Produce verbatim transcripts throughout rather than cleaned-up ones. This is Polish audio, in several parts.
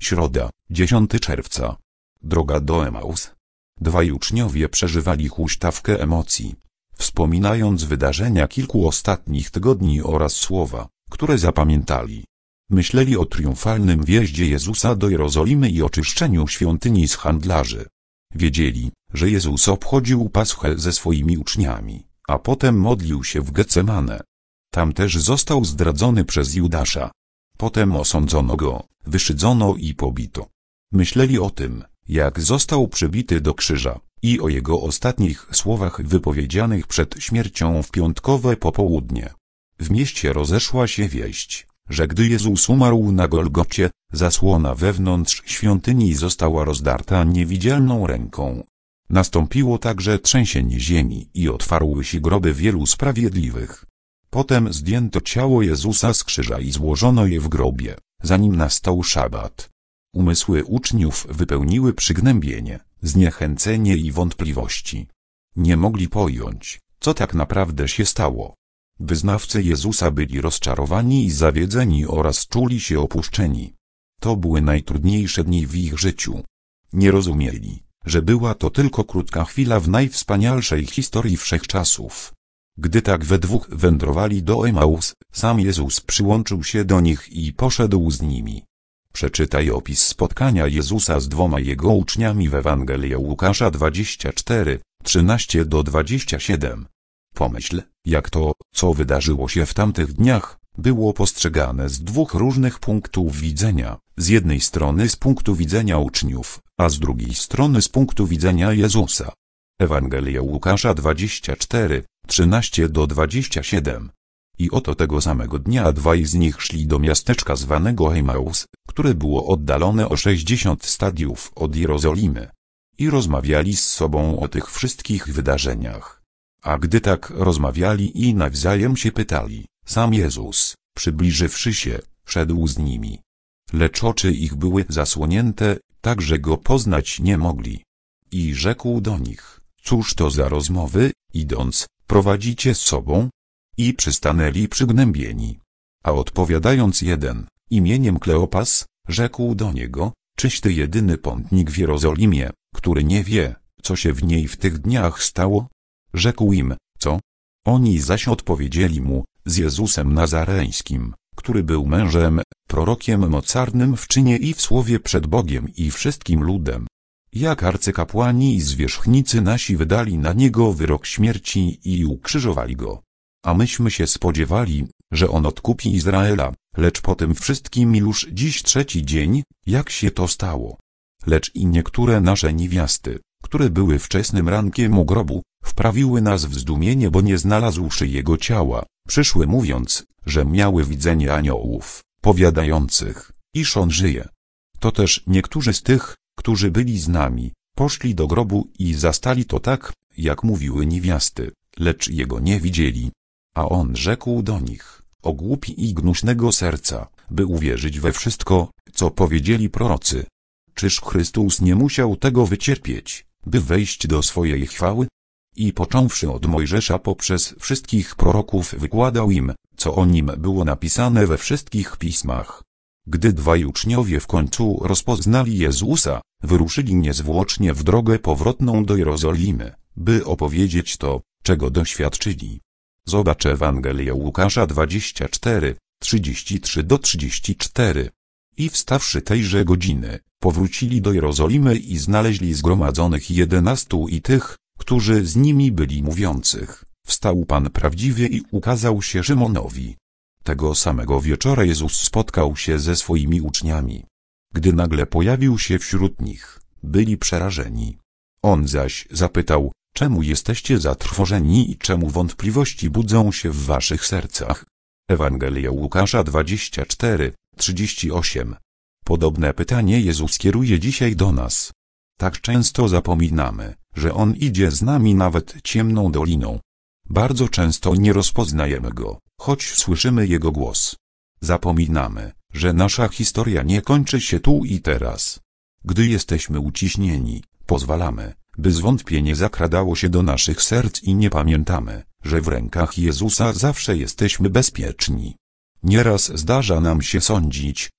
Środa, dziesiątego czerwca. Droga do Emaus. Dwaj uczniowie przeżywali huśtawkę emocji, wspominając wydarzenia kilku ostatnich tygodni oraz słowa, które zapamiętali. Myśleli o triumfalnym wjeździe Jezusa do Jerozolimy i oczyszczeniu świątyni z handlarzy. Wiedzieli, że Jezus obchodził Paschę ze swoimi uczniami, a potem modlił się w Getsemane. Tam też został zdradzony przez Judasza. Potem osądzono go, wyszydzono i pobito. Myśleli o tym, jak został przybity do krzyża, i o jego ostatnich słowach wypowiedzianych przed śmiercią w piątkowe popołudnie. W mieście rozeszła się wieść, że gdy Jezus umarł na Golgocie, zasłona wewnątrz świątyni została rozdarta niewidzialną ręką. Nastąpiło także trzęsienie ziemi i otwarły się groby wielu sprawiedliwych. Potem zdjęto ciało Jezusa z krzyża i złożono je w grobie, zanim nastał szabat. Umysły uczniów wypełniły przygnębienie, zniechęcenie i wątpliwości. Nie mogli pojąć, co tak naprawdę się stało. Wyznawcy Jezusa byli rozczarowani i zawiedzeni oraz czuli się opuszczeni. To były najtrudniejsze dni w ich życiu. Nie rozumieli, że była to tylko krótka chwila w najwspanialszej historii wszechczasów. Gdy tak we dwóch wędrowali do Emaus, sam Jezus przyłączył się do nich i poszedł z nimi. Przeczytaj opis spotkania Jezusa z dwoma jego uczniami w Ewangelii Łukasza dwadzieścia cztery, trzynaście do dwudziestu siedmiu. Pomyśl, jak to, co wydarzyło się w tamtych dniach, było postrzegane z dwóch różnych punktów widzenia, z jednej strony z punktu widzenia uczniów, a z drugiej strony z punktu widzenia Jezusa. Ewangelia Łukasza dwadzieścia cztery, trzynaście do dwudziestu siedmiu. I oto tego samego dnia dwaj z nich szli do miasteczka zwanego Emaus, które było oddalone o sześćdziesiąt stadiów od Jerozolimy. I rozmawiali z sobą o tych wszystkich wydarzeniach. A gdy tak rozmawiali i nawzajem się pytali, sam Jezus, przybliżywszy się, szedł z nimi. Lecz oczy ich były zasłonięte, tak że go poznać nie mogli. I rzekł do nich, cóż to za rozmowy, idąc, prowadzicie z sobą? I przystanęli przygnębieni. A odpowiadając jeden, imieniem Kleopas, rzekł do niego, czyś ty jedyny pątnik w Jerozolimie, który nie wie, co się w niej w tych dniach stało? Rzekł im, co? Oni zaś odpowiedzieli mu, z Jezusem Nazareńskim, który był mężem, prorokiem mocarnym w czynie i w słowie przed Bogiem i wszystkim ludem. Jak arcykapłani i zwierzchnicy nasi wydali na niego wyrok śmierci i ukrzyżowali go. A myśmy się spodziewali, że on odkupi Izraela, lecz po tym wszystkim już dziś trzeci dzień, jak się to stało. Lecz i niektóre nasze niewiasty, które były wczesnym rankiem u grobu, wprawiły nas w zdumienie, bo nie znalazłszy jego ciała, przyszły mówiąc, że miały widzenie aniołów, powiadających, iż on żyje. To też niektórzy z tych, którzy byli z nami, poszli do grobu i zastali to tak, jak mówiły niewiasty, lecz jego nie widzieli. A on rzekł do nich, o głupi i gnuśnego serca, by uwierzyć we wszystko, co powiedzieli prorocy. Czyż Chrystus nie musiał tego wycierpieć, by wejść do swojej chwały? I począwszy od Mojżesza poprzez wszystkich proroków wykładał im, co o nim było napisane we wszystkich pismach. Gdy dwaj uczniowie w końcu rozpoznali Jezusa, wyruszyli niezwłocznie w drogę powrotną do Jerozolimy, by opowiedzieć to, czego doświadczyli. Zobacz Ewangelię Łukasza dwadzieścia cztery, trzydzieści trzy do trzydziestu czterech. I wstawszy tejże godziny, powrócili do Jerozolimy i znaleźli zgromadzonych jedenastu i tych, którzy z nimi byli mówiących, wstał Pan prawdziwie i ukazał się Szymonowi. Tego samego wieczora Jezus spotkał się ze swoimi uczniami. Gdy nagle pojawił się wśród nich, byli przerażeni. On zaś zapytał, czemu jesteście zatrwożeni i czemu wątpliwości budzą się w waszych sercach? Ewangelia Łukasza dwadzieścia cztery, trzydzieści osiem. Podobne pytanie Jezus kieruje dzisiaj do nas. Tak często zapominamy, że On idzie z nami nawet ciemną doliną. Bardzo często nie rozpoznajemy Go, choć słyszymy Jego głos. Zapominamy, że nasza historia nie kończy się tu i teraz. Gdy jesteśmy uciśnieni, pozwalamy, by zwątpienie zakradało się do naszych serc i nie pamiętamy, że w rękach Jezusa zawsze jesteśmy bezpieczni. Nieraz zdarza nam się sądzić,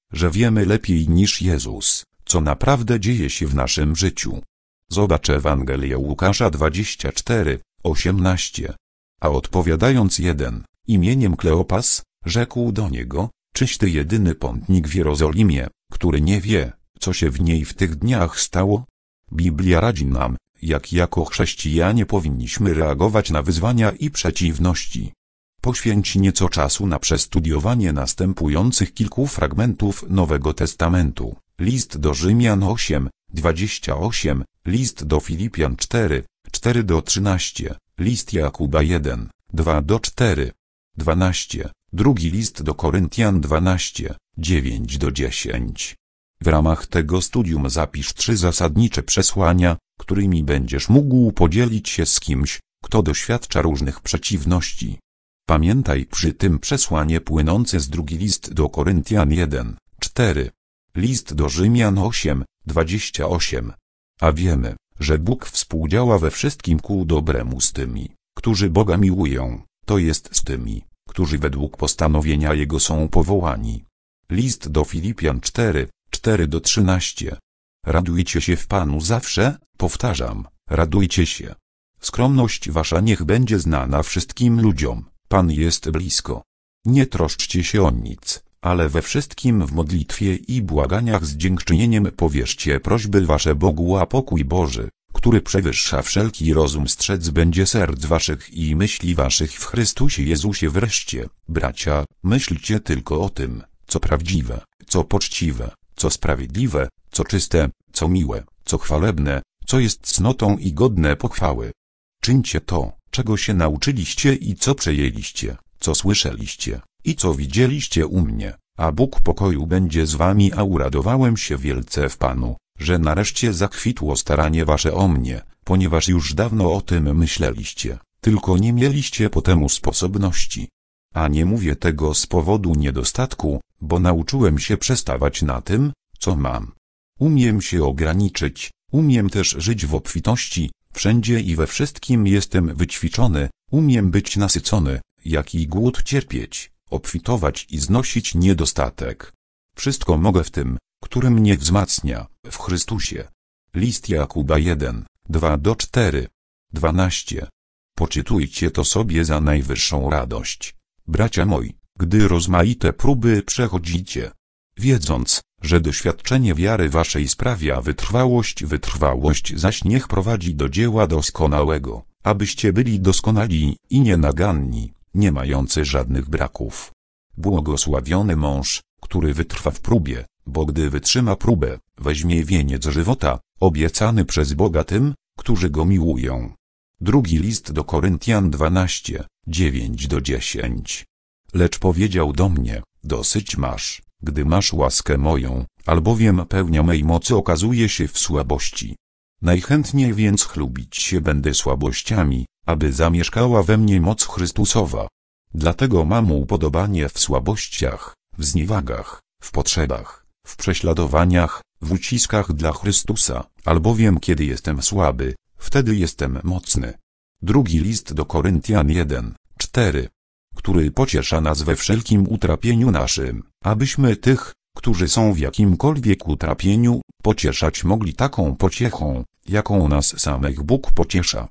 że wiemy lepiej niż Jezus, co naprawdę dzieje się w naszym życiu. Zobacz Ewangelię Łukasza dwadzieścia cztery, osiemnaście. A odpowiadając jeden, imieniem Kleopas, rzekł do niego: czyś ty jedyny pątnik w Jerozolimie, który nie wie, co się w niej w tych dniach stało? Biblia radzi nam, jak jako chrześcijanie powinniśmy reagować na wyzwania i przeciwności. Poświęć nieco czasu na przestudiowanie następujących kilku fragmentów Nowego Testamentu. List do Rzymian osiem, dwadzieścia osiem, list do Filipian cztery, cztery do trzynastu, list Jakuba jeden, dwa do czterech, dwanaście, drugi list do Koryntian dwanaście, dziewięć do dziesięciu. W ramach tego studium zapisz trzy zasadnicze przesłania, którymi będziesz mógł podzielić się z kimś, kto doświadcza różnych przeciwności. Pamiętaj przy tym przesłanie płynące z drugi list do Koryntian jeden, cztery, list do Rzymian osiem, dwadzieścia osiem. A wiemy, że Bóg współdziała we wszystkim ku dobremu z tymi, którzy Boga miłują, to jest z tymi, którzy według postanowienia Jego są powołani. List do Filipian cztery, cztery do trzynastu. Radujcie się w Panu zawsze, powtarzam, radujcie się. Skromność wasza niech będzie znana wszystkim ludziom, Pan jest blisko. Nie troszczcie się o nic, ale we wszystkim w modlitwie i błaganiach z dziękczynieniem powierzcie prośby wasze Bogu, a pokój Boży, który przewyższa wszelki rozum, strzec będzie serc waszych i myśli waszych w Chrystusie Jezusie. Wreszcie, bracia, myślcie tylko o tym, co prawdziwe, co poczciwe, co sprawiedliwe, co czyste, co miłe, co chwalebne, co jest cnotą i godne pochwały. Czyńcie to, czego się nauczyliście i co przejęliście, co słyszeliście i co widzieliście u mnie, a Bóg pokoju będzie z wami. A uradowałem się wielce w Panu, że nareszcie zakwitło staranie wasze o mnie, ponieważ już dawno o tym myśleliście, tylko nie mieliście po temu sposobności. A nie mówię tego z powodu niedostatku, bo nauczyłem się przestawać na tym, co mam. Umiem się ograniczyć, umiem też żyć w obfitości, wszędzie i we wszystkim jestem wyćwiczony, umiem być nasycony, jak i głód cierpieć, obfitować i znosić niedostatek. Wszystko mogę w tym, który mnie wzmacnia, w Chrystusie. List Jakuba jeden, dwa do czterech, dwanaście. Poczytujcie to sobie za najwyższą radość, bracia moi, gdy rozmaite próby przechodzicie, wiedząc, że doświadczenie wiary waszej sprawia wytrwałość, wytrwałość zaś niech prowadzi do dzieła doskonałego, abyście byli doskonali i nienaganni, nie mający żadnych braków. Błogosławiony mąż, który wytrwa w próbie, bo gdy wytrzyma próbę, weźmie wieniec żywota, obiecany przez Boga tym, którzy Go miłują. Drugi list do Koryntian dwanaście, dziewięć do dziesięciu. Lecz powiedział do mnie: dosyć masz, gdy masz łaskę moją, albowiem pełnia mej mocy okazuje się w słabości. Najchętniej więc chlubić się będę słabościami, aby zamieszkała we mnie moc Chrystusowa. Dlatego mam upodobanie w słabościach, w zniewagach, w potrzebach, w prześladowaniach, w uciskach dla Chrystusa, albowiem kiedy jestem słaby, wtedy jestem mocny. Drugi list do Koryntian jeden, cztery, który pociesza nas we wszelkim utrapieniu naszym, abyśmy tych, którzy są w jakimkolwiek utrapieniu, pocieszać mogli taką pociechą, jaką nas samych Bóg pociesza.